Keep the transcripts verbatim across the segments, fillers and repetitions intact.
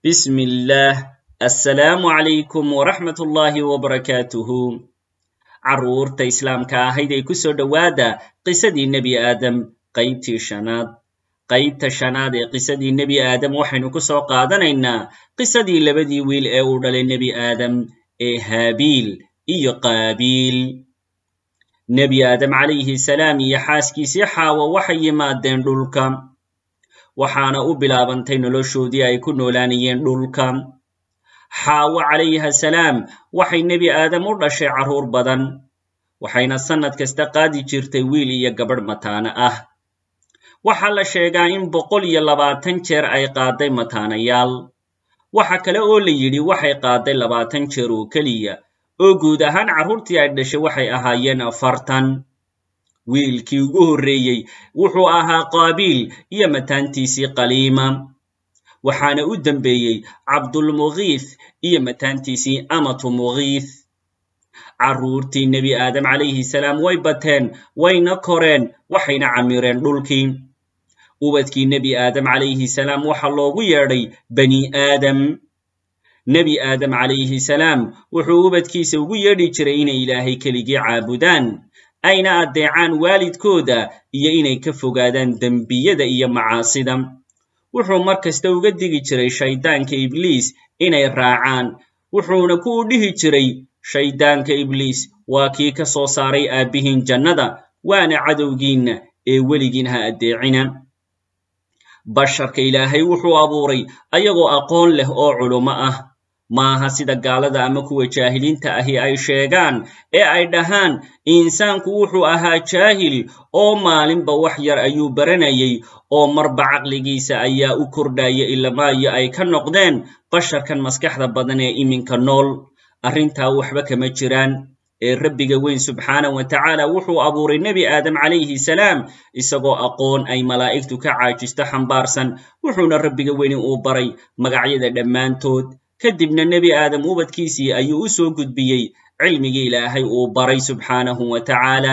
بسم الله السلام عليكم ورحمة الله وبركاته عرورتا إسلامka ahayd ay ku soo dhawaada qisadii nebi aadam qaybtii shanaad qaybta shanaad ee qisadii nebi aadam waxaynu ku soo qaadanaynaa qisadii labadii wiil ee uu dhalay nebi aadam ee haabiil iyo qaabiil nebi aadam calayhi salaam iyo xaaskiisii xaawo waxay yimaadeen dhulka waxaana u bilaabantay noloshoodii ay ku noolaanayeen dhulka xaawo calayha salaam waxay nebi aadam u dhashay carruur badan waxayna sannad kasta qaadi jirtay wiil iyo gabadh mataana ah waxaa la sheegaa in boqol iyo labaatan jeer ay qaaday mataanayaal waxa kale oo la yidhi waxay qaaday labaatan jeer oo keliya oo guud ahaan carruurtii ay dhashay waxay ahaayeen afartan wiilkii ugu horreeyey wuxuu ahaa qaabiil iyo mataantiisii qaliima waxaana u dambeeyey cabdulmugiith iyo mataantiisii amatu mugiith carruurtii nebi aadam calayhi salaam way bateen wayna koreen waxayna camireen dhulkii ubadkii nebi aadam calayhi salaam waxa loogu yeedhay bani aadam nebi aadam calayhi salaam wuxuu ubadkiisa ugu yeedhi jiray inay ilaahay keligii caabudaan ayna adeecaan waalidkooda iyo inay ka fogaadaan dembiyada iyo macaasida wuxuu mar kasta uga digi jiray shaydaanka ibliis inay raacaan wuxuuna ku dhihi jiray shaydaanka ibliis waa kii ka soo saaray aabbihiin jannada waana cadowgiinna ee weligiin ha adeecina basharka ilaahay wuxuu abuuray ayagoo aqoon leh oo culumo ah maaha sida gaalada ama kuwa jaahiliinta ahi ay sheegaan ee ay dhahaan insaanku wuxuu ahaa jaahil oo maalinba wax yar ayuu baranayay oo marba caqligiisa ayaa u kordhaya ilamaayo ay ka noqdeen basharkan maskaxda badan ee iminka nool arrintaa waxba kama jiraan ee rabbiga weyn subxaana wa tacaala wuxuu abuuray nebi aadam calayhi salaam isagoo aqoon ay malaa'igtu ka caajisto xambaarsan wuxuuna rabbiga weyni uu baray magacyada dhammaantood kadibna nebi aadam ubadkiisii ayuu u soo gudbiyey cilmigii ilaahay uu baray subxaanahu wa tacaala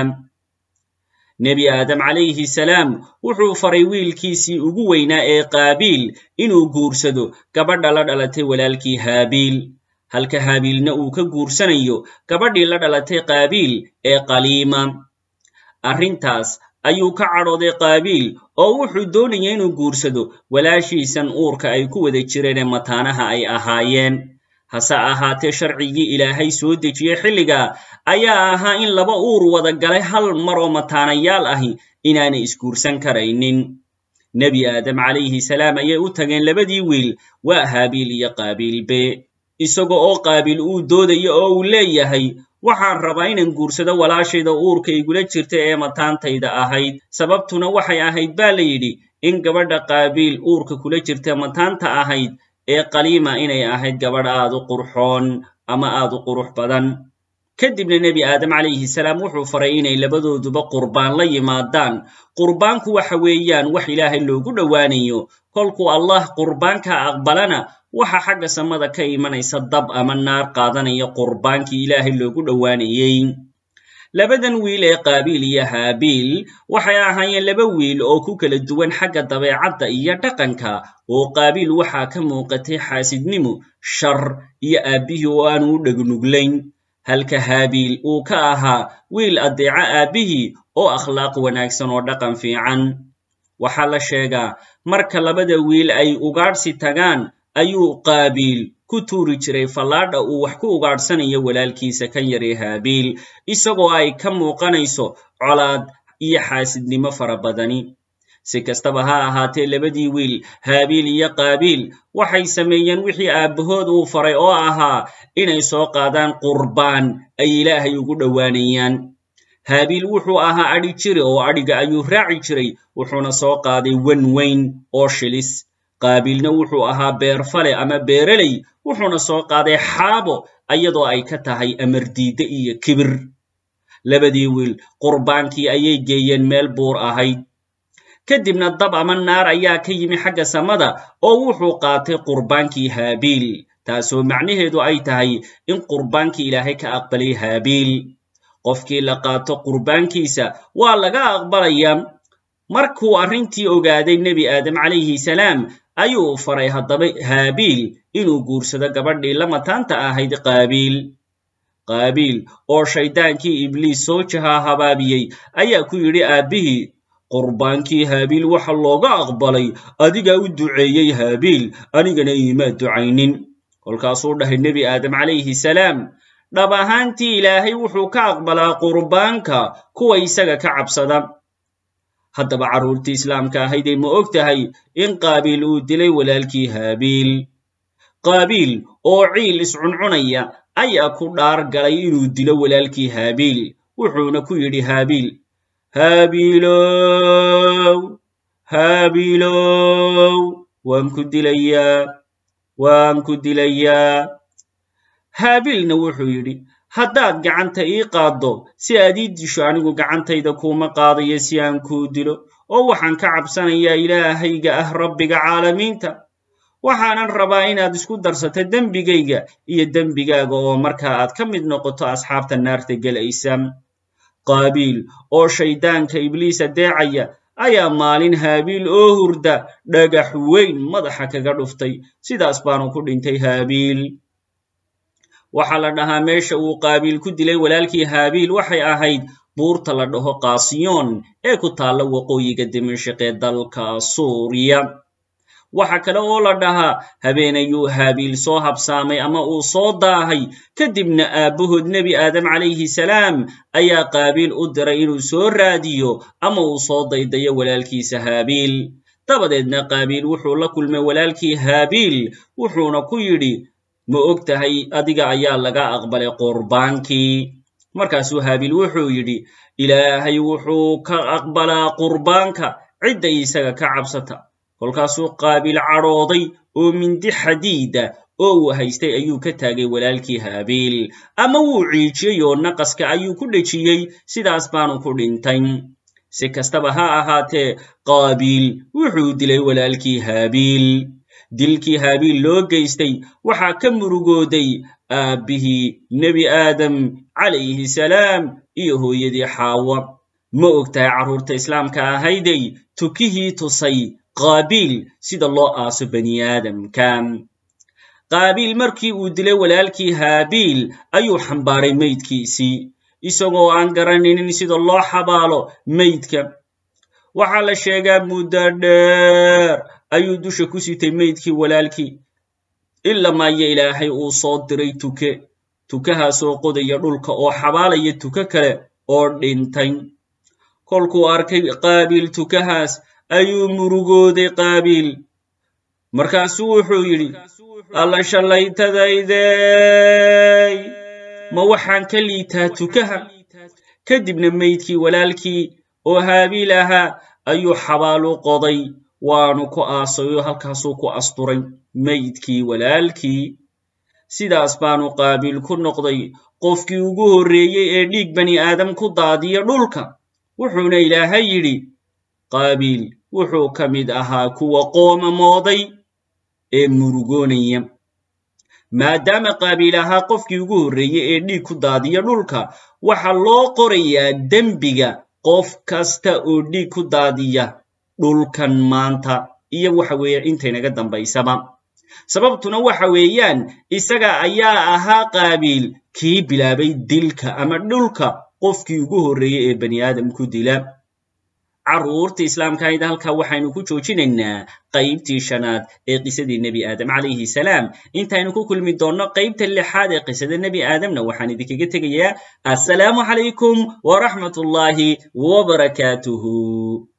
nebi aadam calayhi salaam wuxuu faray wiilkiisii ugu weynaa ee qaabiil inuu guursado gabadha la dhalatay walaalkii haabiil halka haabiilna uu ka guursanayo gabadhii la dhalatay qaabiil ee qaliima arrintaas ayuu ka cadhooday qaabiil oo wuxuu doonayay inuu guursado walaashiisan uurka ay ku wada jireen ee mataanaha ay ahaayeen hase ahaatee sharcigii ilaahay soo dejiyey xilligaa ayaa ahaa in laba uur wada galay hal mar oo mataanayaal ahi inaanay isguursan karaynin nebi aadam calayhi salaam ayay u tageen labadii wiil waa haabiil iyo qaabiilbe isaga oo qaabiil uu doodayo oo uu leeyahay waxaan rabaa inaan guursado walaashayda uurka igula jirta ee mataantayda ahayd sababtuna waxay ahayd baa la yidhi in gabadha qaabiil uurka kula jirta mataanta ahayd ee qaliima inay ahayd gabadh aad u qurxoon ama aad u qurux badan kadibna nebi aadam calayhi salaam wuxuu faray inay labadooduba qurbaan la yimaadaan qurbaanku waxa weeyaan wax ilaahay loogu dhowaanayo kolkuu allah qurbaanka aqbalana waxa xagga samada ka imanaysa dab ama naar qaadanaya qurbaankii ilaahay loogu dhowaanayey labadan wiil ee qaabiil iyo haabiil waxay ahaayeen laba wiil oo ku kala duwan xagga dabeecadda iyo dhaqanka oo qaabiil waxaa ka muuqatay xaasidnimo shar iyo aabbihii oo aanu u dhegnuglayn halka haabiil uu ka ahaa wiil adeeca aabbihii oo akhlaaq wanaagsan oo dhaqan fiican waxaa la sheegaa marka labada wiil ay ugaadhsi tagaan ayuu qaabiil ku tuuri jiray fallaadha uu wax ku ugaadhsanayo walaalkiisa kan yaree haabiil isagoo ay ka muuqanayso colaad iyo xaasidnimo fara badani si kastaba ha ahaatee labadii wiil haabiil iyo qaabiil waxay sameeyeen wixii aabbahood uu faray oo ahaa inay soo qaadaan qurbaan ay ilaahay ugu dhowaanayaan haabiil wuxuu ahaa adhi jire oo adhiga ayuu raaci jiray wuxuuna soo qaaday wan weyn oo shilis qaabiilna wuxuu ahaa beerfale ama beereley wuxuuna soo qaaday xaabo iyadoo ay ka tahay amar diidde iyo kibir labadii wiil qurbaankii ayay geeyeen meel buur ahayd kadibna dab ama naar ayaa ka yimi xagga samada oo wuxuu qaatay qurbaankii haabiil taasoo macnaheedu ay tahay in qurbaankii ilaahay ka aqbalay haabiil qofkii la qaato qurbaankiisa waa laga aqbalayaa markuu arrintii ogaaday nebi aadam calayhi salaam ayuu faray haddaba haabiil inuu guursado gabadhii lama taanta ahayd qaabiil qaabiil oo shaydaankii ibliis soo jahaa habaabiyey ayaa ku yidhi aabbihii qurbaankii haabiil waxa looga aqbalay adigaa u duceeyey haabiil anigana iima ducaynin kolkaasuu dhahay nebi aadam calayhi salaam dhab ahaantii ilaahay wuxuu ka aqbalaa qurbaanka kuwa isaga ka cabsada haddaba carruurtii islaamka ahayday ma og tahay in qaabiil uu dilay walaalkii haabiil qaabiil oo ciil iscuncunaya ayaa ku dhaar galay inuu dilo walaalkii haabiil wuxuuna ku yidhi haabiil haabiilow haabiilow waan ku dilayaa waan ku dilayaa haabiilna wuxuu yidhi haddaad gacanta ii qaaddo si aad ii disho anigu gacantayda kuuma qaadayo si aan kuu dilo oo waxaan ka cabsanayaa ilaahayga ah rabbiga caalamiinta waxaanan rabaa inaad isku darsato dembigayga iyo dembigaaga oo markaa aad ka mid noqoto asxaabta naarta gelaysa qaabiil oo shayddaanka ibliis adeecaya ayaa maalin haabiil oo hurda dhagax weyn madaxa kaga dhuftay sidaas baanu ku dhintay haabiil waxaa la dhahaa meesha uu qaabiil ku dilay walaalkii haabiil waxay ahayd buurta la dhaho qaasiyoon ee ku taalla waqooyiga dimashq ee dalka suuriya waxa kale oo la dhahaa habeenayuu haabiil soo habsaamay ama uu soo daahay kadibna aabbahood nebi aadam calayhi salaam ayaa qaabiil u diray inuu soo raadiyo ama uu soo daydayo walaalkiisa haabiil dabadeedna qaabiil wuxuu la kulmay walaalkii haabiil wuxuuna ku yidhi ma og tahay adiga ayaa laga aqbalay qurbaankii markaasuu haabiil wuxuu yidhi ilaahay wuxuu ka aqbalaa qurbaanka cidda isaga ka cabsata kolkaasuu qaabiil cadhooday oo mindi xadiida oo uu haystay ayuu ka taagay walaalkii haabiil ama wuu ciijiyey oo naqaska ayuu ku dhejiyey sidaas baanu ku dhintay si kastaba ha ahaatee qaabiil wuxuu dilay walaalkii haabiil dilkii haabiil loo geystay waxaa ka murugooday aabbihii nebi aadam calayhi salaam iyo hooyadii xaawa ma og tahay carruurta islaamka ahayday tukihii tusay qaabiil sida loo aaso bani aadamka qaabiil markii uu dilay walaalkii haabiil ayuu xambaaray meydkiisii isagoo aan garanaynin sida loo xabaalo meydka waxaa la sheegaa muddo dheer ayuu dusha ku sitay meydkii walaalkii ilaa maayo ilaahay uu soo diray tuke tukahaasoo qodaya dhulka oo xabaalaya tuka kale oo dhintay kolkuu arkay qaabiil tukahaas ayuu murugooday qaabiil markaasuu wuxuu yidhi alla shallaytadaydey ma waxaan ka liitaa tukaha kadibna meydkii walaalkii oo haabiil ahaa ayuu xabaalu qoday waanu ku aasay oo halkaasuu ku asturay meydkii walaalkii sidaas baanu qaabiil ku noqday qofkii ugu horreeyey ee dhiig bani aadam ku daadiya dhulka wuxuuna ilaahay yidhi qaabiil wuxuu ka mid ahaa kuwa qoomamooday ee murugoonaya maadaama qaabiil ahaa qofkii ugu horreeyey ee dhiig ku daadiya dhulka waxaa loo qorayaa dembiga qof kasta oo dhiig ku daadiya dhulkan maanta iyo waxa weeye intaynaga dambaysaba sababtuna waxa weeyaan isaga ayaa ahaa qaabiil kii bilaabay dilka ama dhulka qofkii ugu horreeyey ee bani aadam ku dila carruurta islaamka ahayda halkaa waxaynu ku joojinaynaa qaybtii shanaad ee qisadii nebi aadam calayhi salaam intaynu ku kulmi doonno qaybta lixaad ee qisada nebi aadamna waxaan idinkaga tegayaa assalaamu calaykum waraxmatullaahi wabarakaatuhu